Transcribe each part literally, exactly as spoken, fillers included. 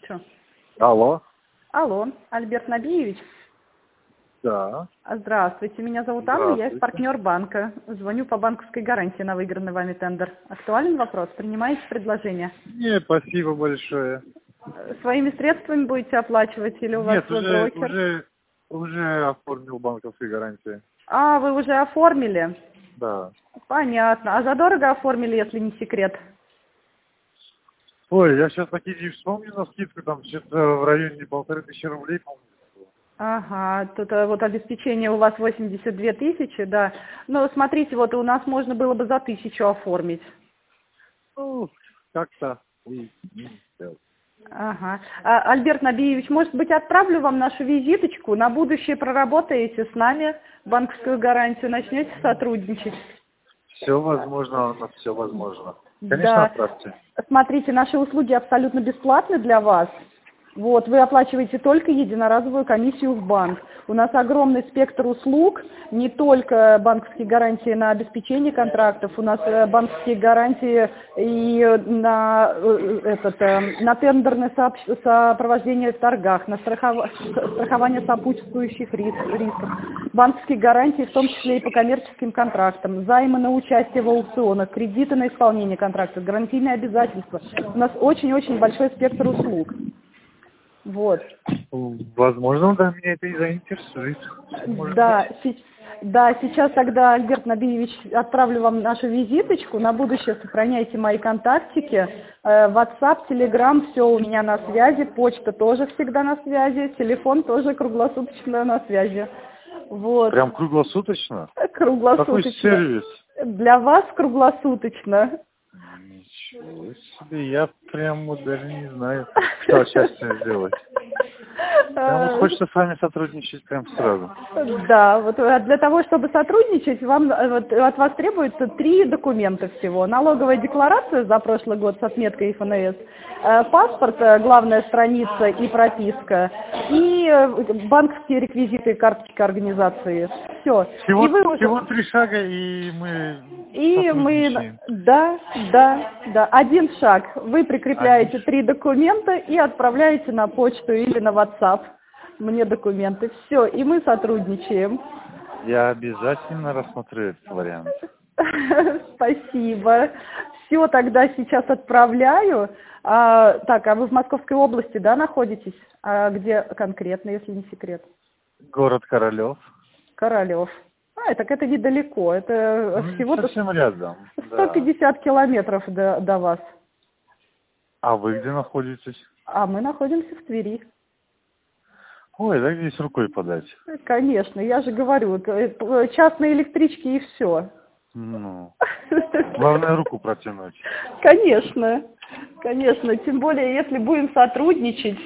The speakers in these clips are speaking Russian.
Чё? Алло. Алло, Альберт Набиевич? Да. Здравствуйте, меня зовут Анна, я из партнер банка. Звоню по банковской гарантии на выигранный вами тендер. Актуален вопрос? Принимаете предложение? Не, спасибо большое. Своими средствами будете оплачивать или у вас Нет, свой уже, брокер? уже, уже оформил банковские гарантии. А, вы уже оформили? Да. Понятно. А задорого оформили, если не секрет? Ой, я сейчас такие не вспомню на скидку, там что-то в районе полторы тысячи рублей, по-моему. Ага, тут а, вот обеспечение у вас восемьдесят две тысячи, да. Ну, смотрите, вот у нас можно было бы за тысячу оформить. Ну, как-то. Ой, ну, да. Ага. А, Альберт Набиевич, может быть, отправлю вам нашу визиточку, на будущее проработаете с нами банковскую гарантию, начнете сотрудничать? Все возможно, на все возможно. Конечно, Да. отправьте. Смотрите, наши услуги абсолютно бесплатны для вас. Вот, вы оплачиваете только единоразовую комиссию в банк. У нас огромный спектр услуг, не только банковские гарантии на обеспечение контрактов, у нас э, банковские гарантии и на, э, этот, э, на тендерное сообщ- сопровождение в торгах, на страхов- страхование сопутствующих рис- рисков, банковские гарантии, в том числе и по коммерческим контрактам, займы на участие в аукционах, кредиты на исполнение контрактов, гарантийные обязательства. У нас очень-очень большой спектр услуг. Вот. Возможно, да, меня это и заинтересует. Может Да, быть. се- да, сейчас тогда, Альберт Набиевич, отправлю вам нашу визиточку. На будущее сохраняйте мои контактики. Э, WhatsApp, Telegram, все у меня на связи. Почта тоже всегда на связи. Телефон тоже круглосуточно на связи. Вот. Прям круглосуточно? Круглосуточно. Какой сервис? Для вас круглосуточно. Ничего себе, я прям вот даже не знаю, что сейчас сделать. Прям вот хочется с вами сотрудничать прям сразу. Да, вот а для того, чтобы сотрудничать, вам э, вот, от вас требуется три документа всего. Налоговая декларация за прошлый год с отметкой эф эн эс, э, паспорт, э, главная страница и прописка, и э, банковские реквизиты, карточка организации. Все. Всего, И вы уже... всего три шага, и мы И мы, сотрудничаем. да, да, да, один шаг. Вы прикрепляете Один. три документа и отправляете на почту или на WhatsApp мне документы. Все, и мы сотрудничаем. Я обязательно рассмотрю этот вариант. Спасибо. Все, тогда сейчас отправляю. А, так, а вы в Московской области, да, находитесь? А где конкретно, если не секрет? Город Королев. Королев. А, так это недалеко, это Ну, всего-то совсем рядом. сто Да. пятьдесят километров до, до вас. А вы где находитесь? А мы находимся в Твери. Ой, да здесь рукой подать. Конечно, я же говорю, это частные электрички и все. Ну, главное руку протянуть. Конечно, конечно. Тем более, если будем сотрудничать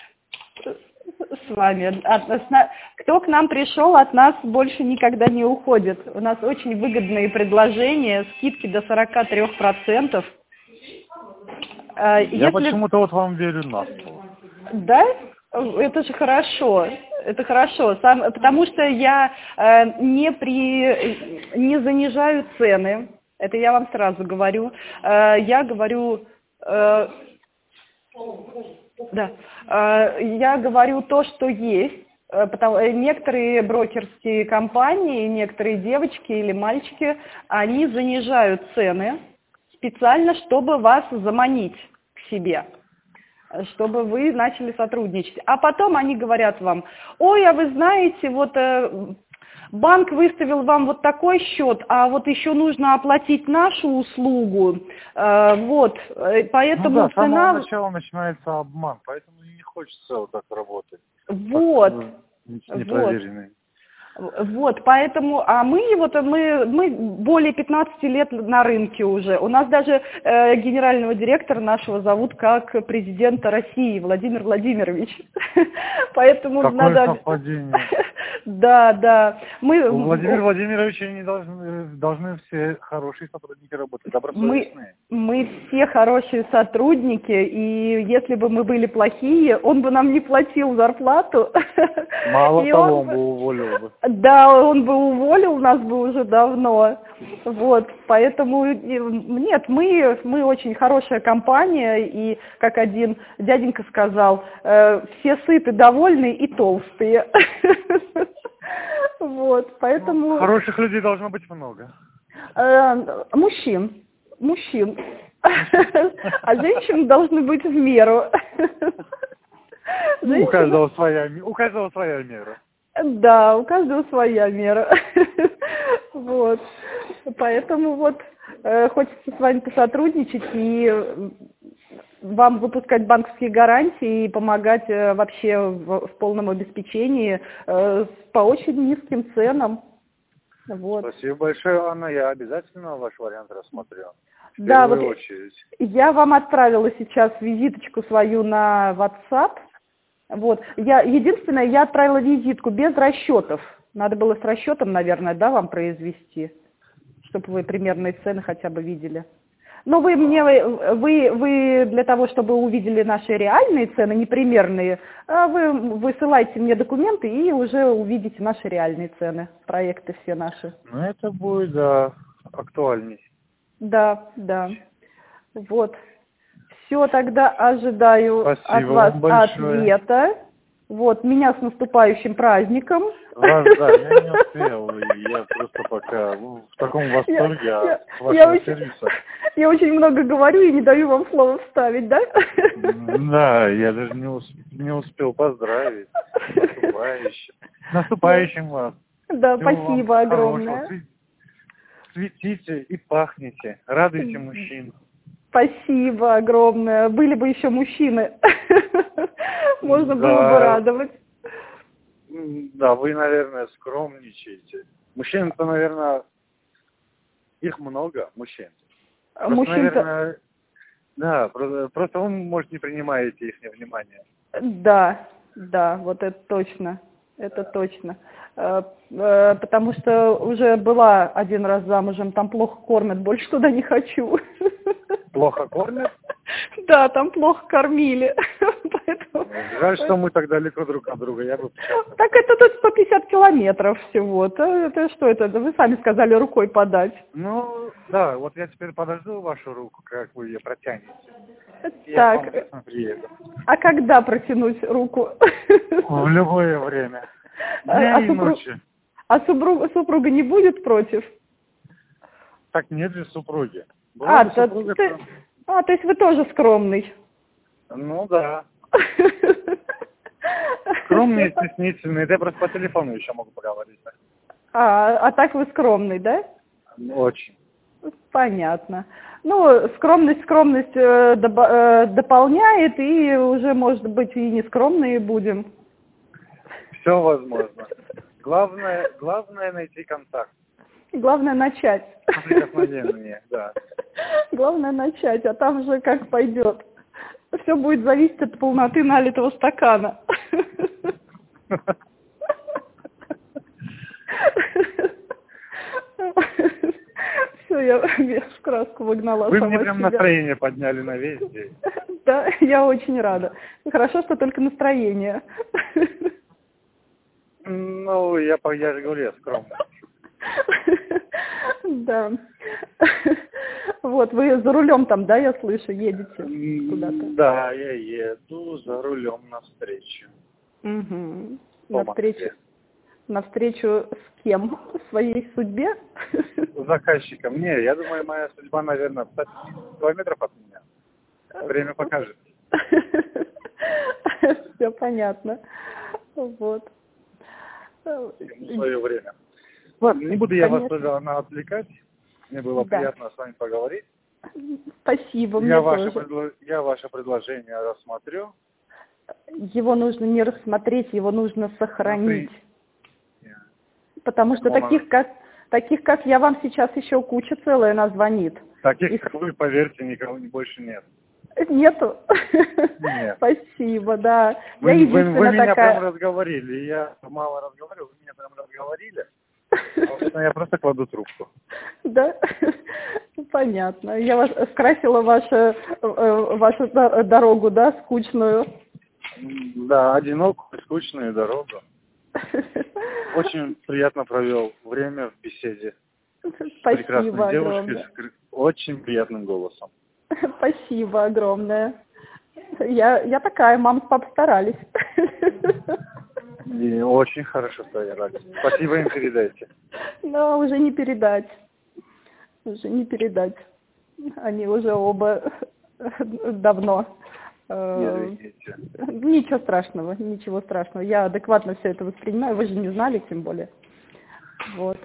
с вами, от нас, на- кто к нам пришел, от нас больше никогда не уходит. У нас очень выгодные предложения, скидки до сорок три процента. Я Если... почему-то вот вам верю на слово. Да? Это же хорошо. Это хорошо. Сам, потому что я э, не, при, не занижаю цены. Это я вам сразу говорю. Э, я говорю... Э, да. Э, я говорю то, что есть. Э, потому, некоторые брокерские компании, некоторые девочки или мальчики, они занижают цены специально, чтобы вас заманить к себе, чтобы вы начали сотрудничать. А потом они говорят вам: ой, а вы знаете, вот э, банк выставил вам вот такой счет, а вот еще нужно оплатить нашу услугу, э, вот, э, поэтому Ну да, с самого цена... начала начинается обман, поэтому не хочется вот так работать. Вот, С вот. непроверенной. Вот, поэтому, а мы вот мы, мы более пятнадцати лет на рынке уже. У нас даже э, генерального директора нашего зовут как президента России Владимир Владимирович. Поэтому Какое надо... совпадение. Да, да. Мы, У Владимира Владимировича не должны, должны все хорошие сотрудники работать, добросовестные. Мы, мы все хорошие сотрудники, и если бы мы были плохие, он бы нам не платил зарплату. Мало И того, он, он бы уволил бы. Да, он бы уволил нас бы уже давно. Вот, поэтому нет, мы, мы очень хорошая компания, и, как один дяденька сказал, э, все сыты, довольны и толстые. Вот, поэтому... Ну, хороших людей должно быть много. Э, мужчин. Мужчин. А женщины должны быть в меру. Ну, у каждого своя, у каждого своя мера. Да, у каждого своя мера. Вот. Поэтому вот э, хочется с вами посотрудничать и вам выпускать банковские гарантии и помогать э, вообще в, в полном обеспечении э, по очень низким ценам. Вот. Спасибо большое, Анна. Я обязательно ваш вариант рассмотрю. В Да, первую вот очередь. Я вам отправила сейчас визиточку свою на WhatsApp. Вот. Я, единственное, я отправила визитку без расчетов. Надо было с расчетом, наверное, да, вам произвести, чтобы вы примерные цены хотя бы видели. Но вы мне, вы, вы для того, чтобы увидели наши реальные цены, не примерные, вы высылайте мне документы и уже увидите наши реальные цены, проекты все наши. Ну, это будет, да, актуальней. Да, да. Вот. Все, тогда ожидаю Спасибо от вас большое. ответа. Вот, меня с наступающим праздником. Вас, да, я не успел, я просто пока в таком восторге я, от я, вашего я очень, сервиса. Я очень много говорю и не даю вам слова вставить, да? Да, я даже не, усп не успел поздравить. Наступающим. Наступающим вас. Да, Всего спасибо вам огромное. хорошего. Цветите и пахните, радуйте мужчин. Спасибо огромное. Были бы еще мужчины. Можно Да. было бы радовать. Да, вы, наверное, скромничаете. Мужчин-то, наверное, их много, мужчин. Просто, Мужчин-то... наверное, да, просто, просто вы, может, не принимаете их внимание. Да, да, вот это точно. Это точно. Потому что уже была один раз замужем, там плохо кормят, больше туда не хочу. Плохо кормят? Да, там плохо кормили. Поэтому... Жаль, что мы так далеко друг от друга. Я бы... Так это тут сто пятьдесят километров всего. Это, это что это? Вы сами сказали рукой подать. Ну, да, вот я теперь подожду вашу руку, как вы ее протянете. Так, Я вам приеду. А когда протянуть руку? В любое время. Дня А, и супруг... ночи. а супруг... супруга не будет против? Так нет же супруги. А, бы то, супруга, ты... то... а, то есть вы тоже скромный? Ну да. Скромный и стеснительный. Это я просто по телефону еще могу поговорить. А, а так вы скромный, да? Очень. Понятно. Ну, скромность скромность э, доба- э, дополняет, и уже, может быть, и не скромные будем. Все возможно. Главное, главное найти контакт. Главное начать. Прикосновение, да. Главное начать, а там же как пойдет. Все будет зависеть от полноты налитого стакана. Все, я весь в краску выгнала. Вы мне прям себя. Настроение подняли на весь день. Да, я очень рада. Хорошо, что только настроение. Ну, я, я же говорю, я скромный. Да. Вот, вы за рулем там, да, я слышу, едете куда-то? Да, я еду за рулем навстречу. Угу. Навстречу. Навстречу с кем? Своей судьбе? С заказчиком. Не, я думаю, моя судьба, наверное, пятьдесят километров от меня. Время покажет. Все понятно. Вот. В свое время. Ладно, не буду я Конечно. вас тоже отвлекать. Мне было да. приятно с вами поговорить. Спасибо, мне я ваше, тоже. Предло... я ваше предложение рассмотрю. Его нужно не рассмотреть, его нужно сохранить. При... Потому что таких как, таких, как я, вам сейчас еще куча целая назвонит. Таких, И... как вы, поверьте, никого больше нет. Нету? Нет. Спасибо, да. Вы, Я вы, вы единственная меня такая... прям разговорили. Я мало разговаривал, вы меня прям разговорили. А я просто кладу трубку. Да? Понятно. Я вас скрасила вашу, вашу дорогу, да, скучную? Да, одинокую, скучную дорогу. Очень приятно провел время в беседе. С прекрасной девушкой с очень приятным голосом. Спасибо огромное. Я, я такая, мама с папой старались. И очень хорошо старались. Спасибо им передайте. Но уже не передать. Уже не передать. Они уже оба давно. Извините. Ничего страшного, ничего страшного. Я адекватно все это воспринимаю. Вы же не знали, тем более. Вот.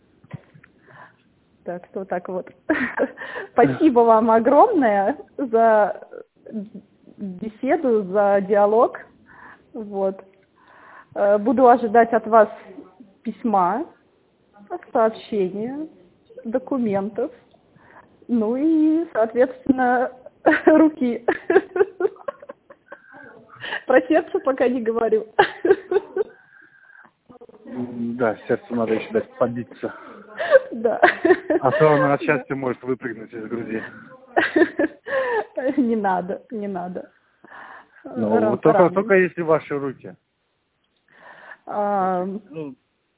Так что так вот. Спасибо вам огромное за беседу, за диалог. Вот. Буду ожидать от вас письма, сообщения, документов, ну и, соответственно, руки. Про сердце пока не говорю. Да, сердцу надо еще дать побиться. Да. А то оно от счастья может выпрыгнуть из груди. Не надо, не надо. Ну, Ран, только, только если ваши руки. А... Ну,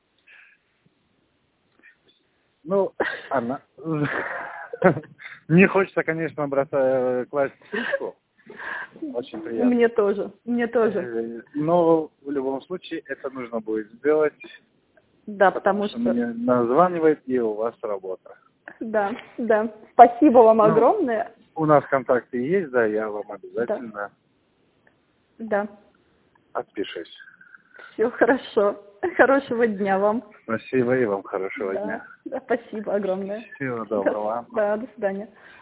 ну, Анна, мне хочется, конечно, бросать, класть трубку. Очень приятно. Мне тоже, мне тоже. Но в любом случае это нужно будет сделать. Да, потому, потому что... что... Мне названивает, и у вас работа. Да, да. Спасибо вам ну, огромное. У нас контакты есть, да, я вам обязательно да. отпишусь. Все хорошо. Хорошего дня вам. Спасибо, и вам хорошего да. дня. Да, спасибо огромное. Всего доброго. Да, до свидания.